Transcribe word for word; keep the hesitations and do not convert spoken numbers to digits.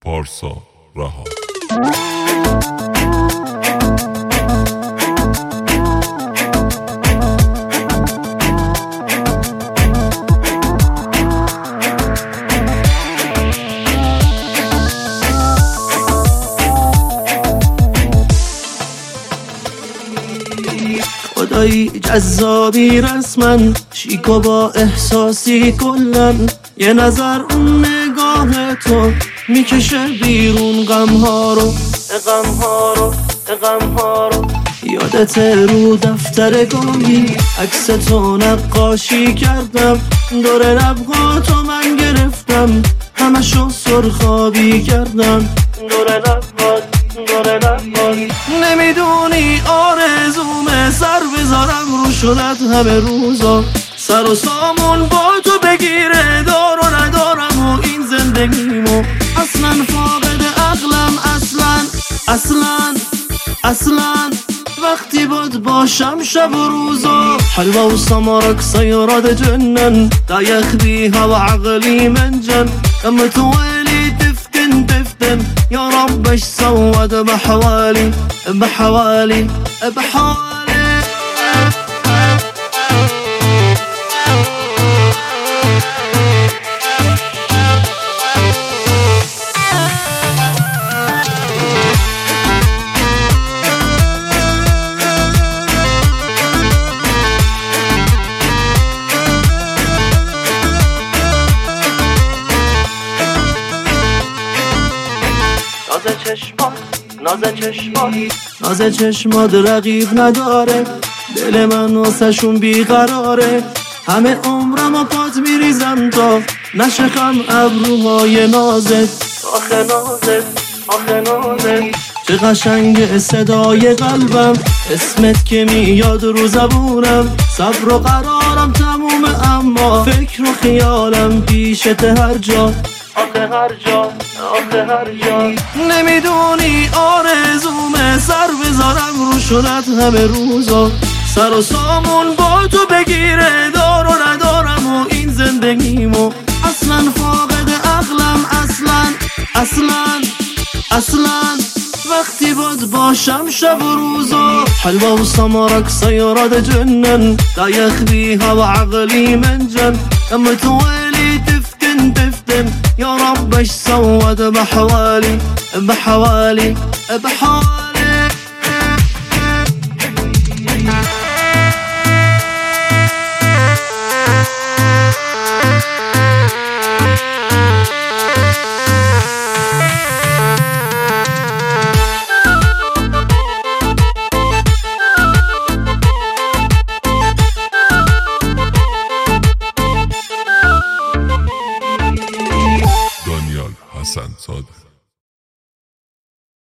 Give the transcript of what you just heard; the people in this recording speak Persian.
پارسا رها. خدایی جذابی رسمن، شیکو با احساسی کلن، یه نظر اون نگاه تو میکشه بیرون غمها رو غمها رو غمها رو. یادت رو دفتر گاهی عکس تو نقاشی کردم، دور لبها تو من گرفتم، همشو سرخابی کردم، دور لبها دور لبها. نمیدونی آرزومه سر بذارم رو شدت همه روزا، سر و سامون با تو بگیره، دار و ندارم و این زندگیمو، اصلا فاقد عقلم، اصلا اصلا اصلا وقتی بود باشم شب و روزا. حلوة وسمرك صيرت جنن، لا يخبيها وعقلي منجن، كم توالي تفتن تفتن، يا رب ايش سود بحوالي بحوالي بحوالي. ناز چشمات ناز چشمات ناز چشمات رقیب نداره، دل من واسهشون بیقراره، همه عمرم و پات میریزم تا نشکم ابروهای نازت، آخه نازت آخه نازت. چه قشنگ صدای قلبم، اسمت که میاد رو زبونم، صبر و قرارم تمومه اما فکر و خیالم پیشت هر جا، آخه هر جا آخه هر جا. نمیدونی آرزومه سر بذارم رو شدت همه روزا، سر و سامون با تو بگیره، دار و ندارم و این زندگیمو، اصلا فاقد عقلم، اصلا اصلا اصلا وقتی بود باشم شب و روزا. حلوة وسمرك صيرت جنن، لا يخبيها وعقلي منجن، كم توالي تفتن تفتن، يا رب ايش سود بحوالي بحوالي بحوالي. دانیال حسن زاده.